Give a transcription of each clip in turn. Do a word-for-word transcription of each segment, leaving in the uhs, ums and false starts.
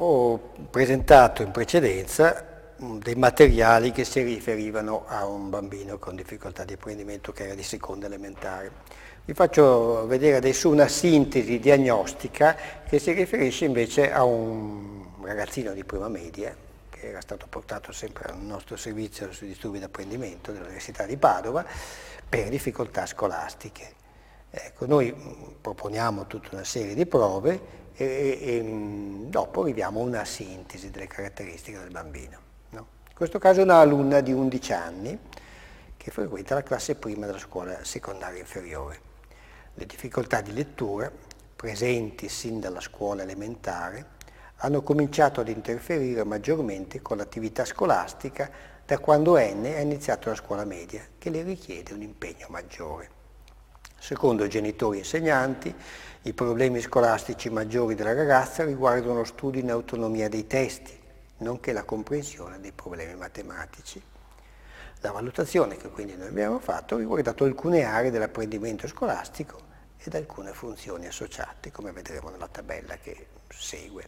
ho presentato in precedenza dei materiali che si riferivano a un bambino con difficoltà di apprendimento che era di seconda elementare. Vi faccio vedere adesso una sintesi diagnostica che si riferisce invece a un ragazzino di prima media che era stato portato sempre al nostro servizio sui disturbi d'apprendimento dell'Università di Padova per difficoltà scolastiche. Ecco, noi proponiamo tutta una serie di prove e, e, e dopo arriviamo a una sintesi delle caratteristiche del bambino. No? In questo caso è una alunna di undici anni che frequenta la classe prima della scuola secondaria inferiore. Le difficoltà di lettura, presenti sin dalla scuola elementare, hanno cominciato ad interferire maggiormente con l'attività scolastica da quando N ha iniziato la scuola media, che le richiede un impegno maggiore. Secondo genitori e insegnanti, i problemi scolastici maggiori della ragazza riguardano lo studio in autonomia dei testi, nonché la comprensione dei problemi matematici. La valutazione che quindi noi abbiamo fatto ha riguardato alcune aree dell'apprendimento scolastico ed alcune funzioni associate, come vedremo nella tabella che segue.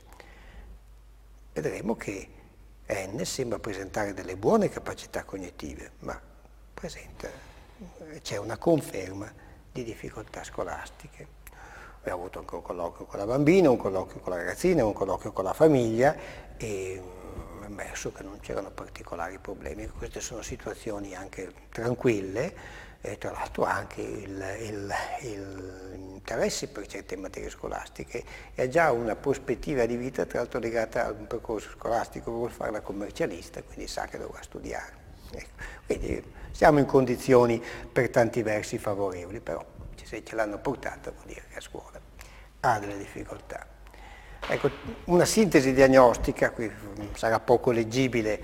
Vedremo che N sembra presentare delle buone capacità cognitive, ma presenta, c'è una conferma di difficoltà scolastiche. Abbiamo avuto anche un colloquio con la bambina, un colloquio con la ragazzina, un colloquio con la famiglia e è emerso che non c'erano particolari problemi. Queste sono situazioni anche tranquille e tra l'altro anche il, il, il interesse per certe materie scolastiche e già una prospettiva di vita tra l'altro legata a un percorso scolastico, vuol fare la commercialista, quindi sa che dovrà studiare. Ecco. Quindi siamo in condizioni per tanti versi favorevoli, però se ce l'hanno portata vuol dire che a scuola ha delle difficoltà. Ecco, una sintesi diagnostica, qui sarà poco leggibile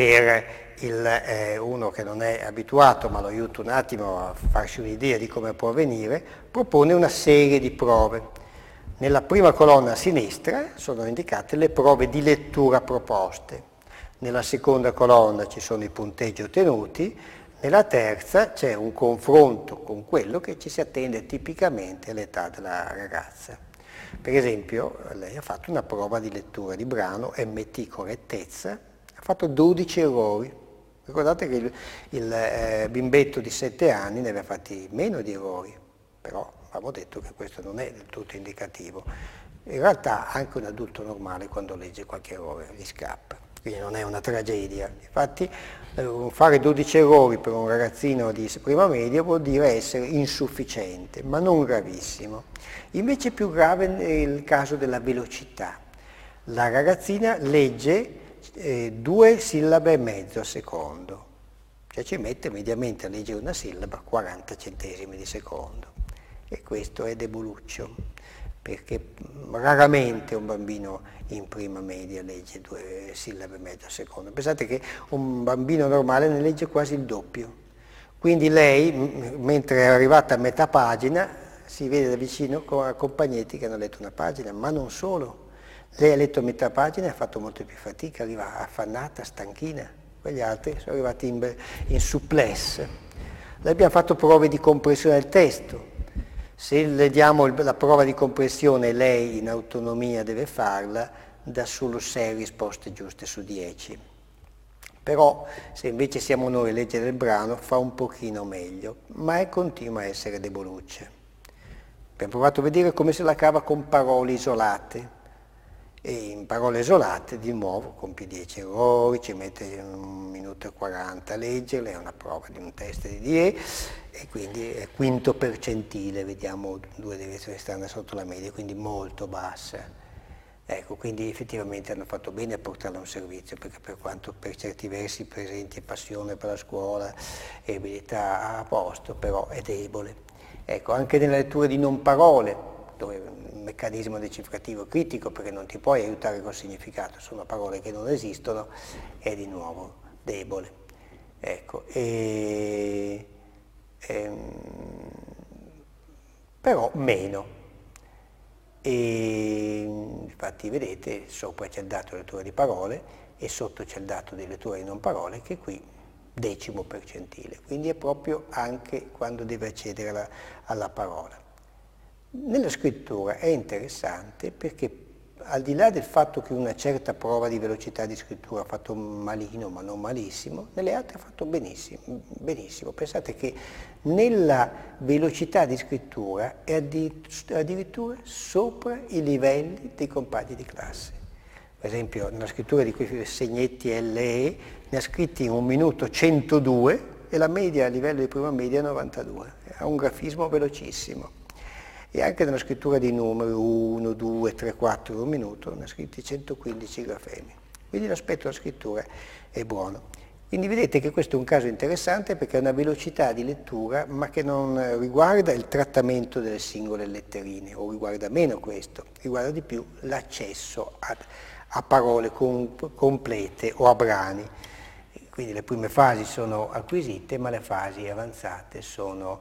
per il, eh, uno che non è abituato, ma lo aiuto un attimo a farsi un'idea di come può avvenire, propone una serie di prove. Nella prima colonna a sinistra sono indicate le prove di lettura proposte. Nella seconda colonna ci sono i punteggi ottenuti, nella terza c'è un confronto con quello che ci si attende tipicamente all'età della ragazza. Per esempio, lei ha fatto una prova di lettura di brano M T correttezza, ha fatto dodici errori. Ricordate che il, il eh, bimbetto di sette anni ne aveva fatti meno di errori, però abbiamo detto che questo non è del tutto indicativo. In realtà anche un adulto normale quando legge qualche errore gli scappa. Quindi non è una tragedia. Infatti fare dodici errori per un ragazzino di prima media vuol dire essere insufficiente, ma non gravissimo. Invece più grave è il caso della velocità. La ragazzina legge eh, due sillabe e mezzo a secondo, cioè ci mette mediamente a leggere una sillaba quaranta centesimi di secondo. E questo è deboluccio, perché raramente un bambino in prima media legge due sillabe e mezzo a secondo. Pensate che un bambino normale ne legge quasi il doppio. Quindi lei, mentre è arrivata a metà pagina, si vede da vicino con accompagnetti che hanno letto una pagina, ma non solo. Lei ha letto metà pagina e ha fatto molto più fatica, arriva affannata, stanchina. Quegli altri sono arrivati in, in souplesse. Le abbiamo fatto prove di comprensione del testo. Se le diamo la prova di comprensione, lei in autonomia deve farla, dà solo sei risposte giuste su dieci. Però se invece siamo noi a leggere il brano fa un pochino meglio, ma è, continua a essere deboluccia. Abbiamo provato a vedere come se la cava con parole isolate. E in parole isolate di nuovo compie dieci errori, ci mette un minuto e quaranta a leggerle, è una prova di un test di D E e quindi è quinto percentile, vediamo due deviazioni strane sotto la media, quindi molto bassa. Ecco, quindi effettivamente hanno fatto bene a portarla a un servizio, perché per quanto per certi versi presenti passione per la scuola e abilità a posto, però è debole. Ecco, anche nella lettura di non parole, dove il meccanismo decifrativo critico, perché non ti puoi aiutare col significato, sono parole che non esistono, è di nuovo debole. Ecco, e, e, però meno. E infatti vedete, sopra c'è il dato di lettura di parole e sotto c'è il dato di lettura di non parole, che qui decimo percentile, quindi è proprio anche quando deve accedere alla, alla parola. Nella scrittura è interessante perché al di là del fatto che una certa prova di velocità di scrittura ha fatto malino, ma non malissimo, nelle altre ha fatto benissimo, benissimo. Pensate che nella velocità di scrittura è addirittura sopra i livelli dei compagni di classe. Per esempio, nella scrittura di quei segnetti L E ne ha scritti in un minuto centodue e la media a livello di prima media è novantadue. Ha un grafismo velocissimo. E anche nella scrittura di numeri uno, due, tre, quattro in un minuto ne ha scritti centoquindici grafemi. Quindi l'aspetto della scrittura è buono. Quindi vedete che questo è un caso interessante perché è una velocità di lettura ma che non riguarda il trattamento delle singole letterine o riguarda meno questo, riguarda di più l'accesso a, a parole com, complete o a brani. Quindi le prime fasi sono acquisite ma le fasi avanzate sono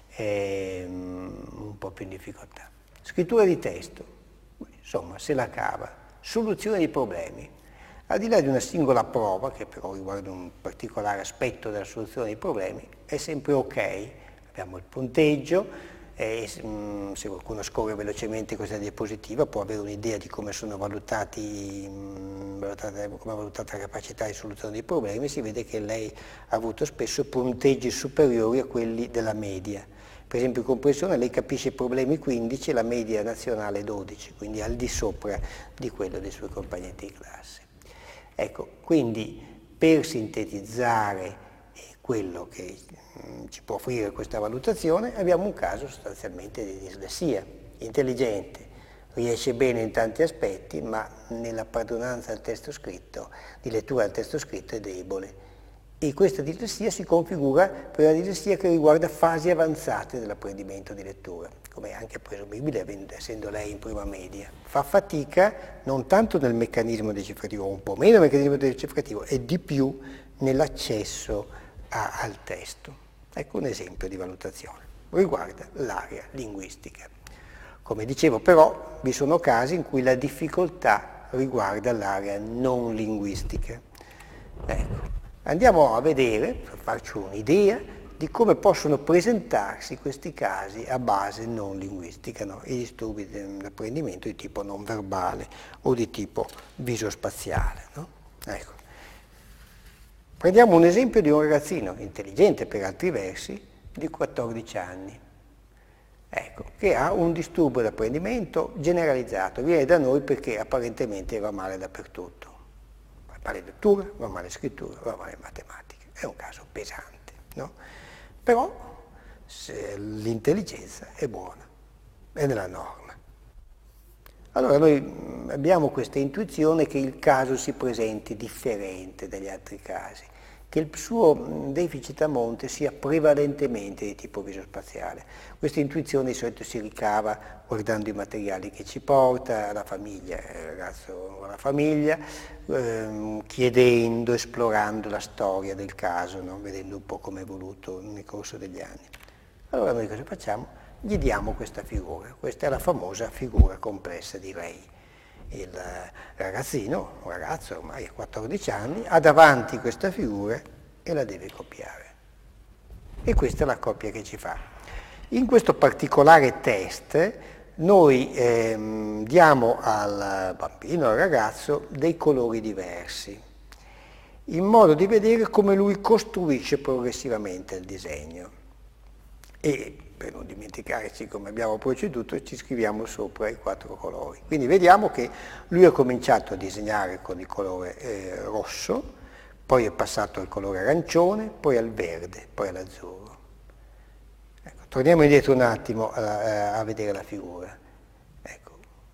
un po' più in difficoltà. Scrittura di testo, insomma, se la cava. Soluzione di problemi. Al di là di una singola prova, che però riguarda un particolare aspetto della soluzione dei problemi, è sempre ok. Abbiamo il punteggio, e se qualcuno scorre velocemente questa diapositiva può avere un'idea di come sono valutati, come è valutata la capacità di soluzione dei problemi. Si vede che lei ha avuto spesso punteggi superiori a quelli della media. Per esempio in comprensione lei capisce i problemi quindici e la media nazionale dodici, quindi al di sopra di quello dei suoi compagni di classe. Ecco, quindi per sintetizzare quello che ci può offrire questa valutazione abbiamo un caso sostanzialmente di dislessia, intelligente, riesce bene in tanti aspetti, ma nella padronanza del testo scritto, di lettura del testo scritto è debole. E questa dislessia si configura per una dislessia che riguarda fasi avanzate dell'apprendimento di lettura, come è anche presumibile essendo lei in prima media. Fa fatica non tanto nel meccanismo decifrativo, un po' meno nel meccanismo decifrativo, e di più nell'accesso a, al testo. Ecco un esempio di valutazione. Riguarda l'area linguistica. Come dicevo però, vi sono casi in cui la difficoltà riguarda l'area non linguistica. Ecco. Andiamo a vedere, per farci un'idea, di come possono presentarsi questi casi a base non linguistica, no? I disturbi dell'apprendimento di tipo non verbale o di tipo visospaziale. No? Ecco. Prendiamo un esempio di un ragazzino, intelligente per altri versi, di quattordici anni, ecco, che ha un disturbo d'apprendimento generalizzato. Viene da noi perché apparentemente va male dappertutto. Va male lettura, va male scrittura, va male matematica. È un caso pesante, no? Però l'intelligenza è buona, è nella norma. Allora noi abbiamo questa intuizione che il caso si presenti differente dagli altri casi, che il suo deficit a monte sia prevalentemente di tipo visospaziale. Questa intuizione di solito si ricava guardando i materiali che ci porta, la famiglia, il ragazzo con la famiglia, ehm, chiedendo, esplorando la storia del caso, no? Vedendo un po' come è evoluto nel corso degli anni. Allora noi cosa facciamo? Gli diamo questa figura, questa è la famosa figura complessa di Rey. Il ragazzino, un ragazzo ormai ha quattordici anni, ha davanti questa figura e la deve copiare. E questa è la copia che ci fa. In questo particolare test noi ehm, diamo al bambino, al ragazzo, dei colori diversi, in modo di vedere come lui costruisce progressivamente il disegno. E per non dimenticarci come abbiamo proceduto, ci scriviamo sopra i quattro colori. Quindi vediamo che lui ha cominciato a disegnare con il colore eh, rosso, poi è passato al colore arancione, poi al verde, poi all'azzurro. Ecco, torniamo indietro un attimo a, a vedere la figura. Ecco.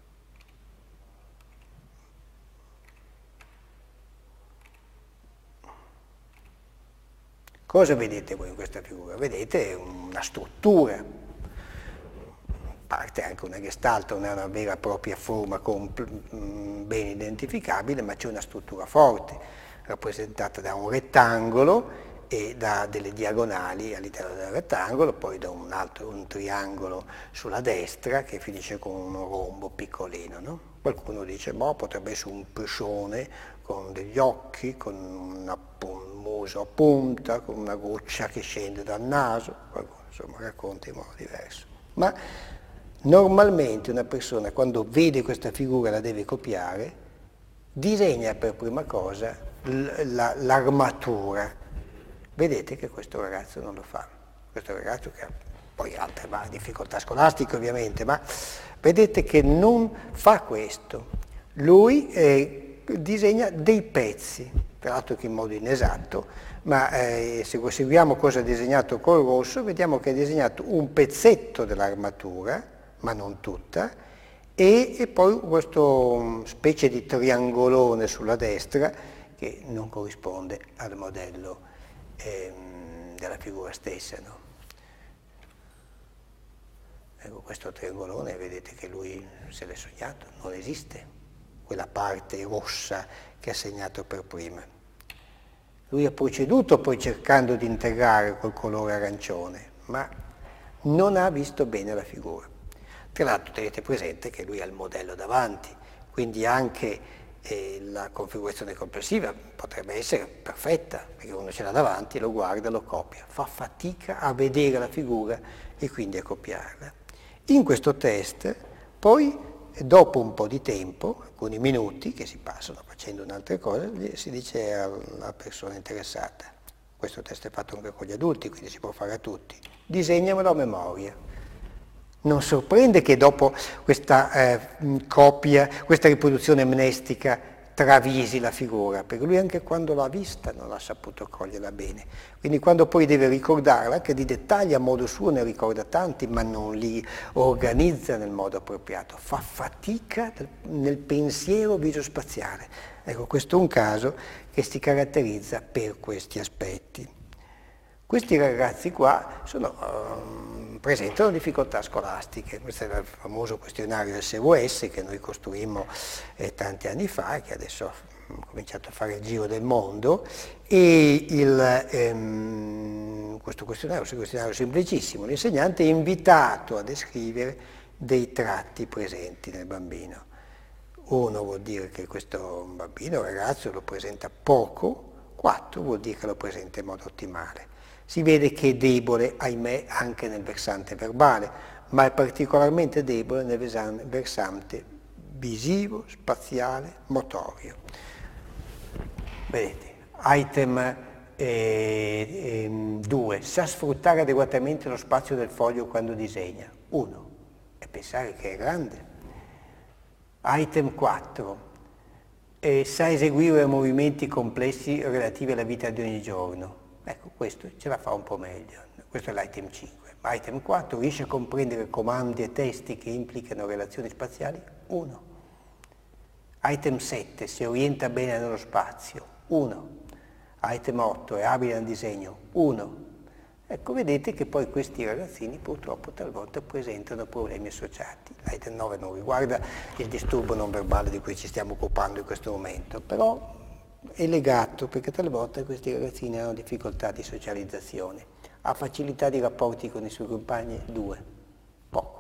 Cosa vedete voi in questa figura? Vedete una struttura, parte anche una gestalt, non è una vera e propria forma ben identificabile, ma c'è una struttura forte, rappresentata da un rettangolo e da delle diagonali all'interno del rettangolo, poi da un altro un triangolo sulla destra che finisce con un rombo piccolino. No? Qualcuno dice, boh, potrebbe essere un pescione con degli occhi, con una, un muso a punta, con una goccia che scende dal naso, qualcuno insomma racconta in modo diverso. Ma Normalmente una persona quando vede questa figura la deve copiare, disegna per prima cosa l'armatura. Vedete che questo ragazzo non lo fa. Questo ragazzo che ha poi altre difficoltà scolastiche ovviamente, ma vedete che non fa questo. Lui eh, disegna dei pezzi, tra l'altro che in modo inesatto, ma eh, se seguiamo cosa ha disegnato col rosso, vediamo che ha disegnato un pezzetto dell'armatura, ma non tutta, e, e poi questo specie di triangolone sulla destra che non corrisponde al modello ehm, della figura stessa, no? Ecco, questo triangolone, vedete che lui se l'è sognato, non esiste quella parte rossa che ha segnato per prima. Lui ha proceduto poi cercando di integrare col colore arancione, ma non ha visto bene la figura. Tra l'altro tenete presente che lui ha il modello davanti, quindi anche eh, la configurazione complessiva potrebbe essere perfetta, perché uno ce l'ha davanti, lo guarda, lo copia, fa fatica a vedere la figura e quindi a copiarla. In questo test, poi, dopo un po' di tempo, alcuni minuti che si passano facendo un'altra cosa, si dice alla persona interessata, questo test è fatto anche con gli adulti, quindi si può fare a tutti, disegnamelo a memoria. Non sorprende che dopo questa eh, copia, questa riproduzione amnestica travisi la figura, perché lui anche quando l'ha vista non ha saputo coglierla bene. Quindi quando poi deve ricordarla, anche di dettagli a modo suo ne ricorda tanti, ma non li organizza nel modo appropriato, fa fatica nel pensiero visospaziale. Ecco, questo è un caso che si caratterizza per questi aspetti. Questi ragazzi qua sono, um, presentano difficoltà scolastiche, questo è il famoso questionario S V S che noi costruimmo eh, tanti anni fa e che adesso ha cominciato a fare il giro del mondo, e il, ehm, questo questionario è un questionario semplicissimo, l'insegnante è invitato a descrivere dei tratti presenti nel bambino. Uno vuol dire che questo bambino, ragazzo, lo presenta poco, quattro vuol dire che lo presenta in modo ottimale. Si vede che è debole, ahimè, anche nel versante verbale, ma è particolarmente debole nel versante visivo, spaziale, motorio. Vedete, item due, eh, eh, sa sfruttare adeguatamente lo spazio del foglio quando disegna. uno, e pensare che è grande. Item quattro, eh, sa eseguire movimenti complessi relativi alla vita di ogni giorno. Ecco, questo ce la fa un po' meglio, questo è l'item cinque. Item quattro, riesce a comprendere comandi e testi che implicano relazioni spaziali? uno. Item sette, si orienta bene nello spazio? uno. Item otto, è abile nel disegno? uno. Ecco, vedete che poi questi ragazzini purtroppo talvolta presentano problemi associati. L'item nove non riguarda il disturbo non verbale di cui ci stiamo occupando in questo momento, però è legato perché talvolta questi ragazzini hanno difficoltà di socializzazione, ha facilità di rapporti con i suoi compagni? due, poco.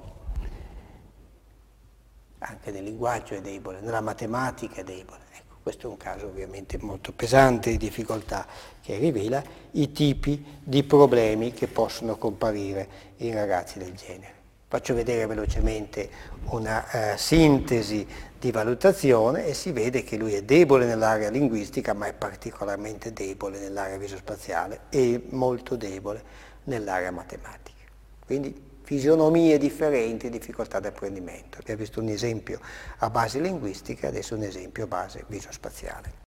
Anche nel linguaggio è debole, nella matematica è debole. Ecco, questo è un caso ovviamente molto pesante di difficoltà che rivela i tipi di problemi che possono comparire in ragazzi del genere. Faccio vedere velocemente una uh, sintesi di valutazione e si vede che lui è debole nell'area linguistica, ma è particolarmente debole nell'area visospaziale e molto debole nell'area matematica. Quindi fisionomie differenti, difficoltà di apprendimento. Abbiamo visto un esempio a base linguistica, adesso un esempio a base visospaziale.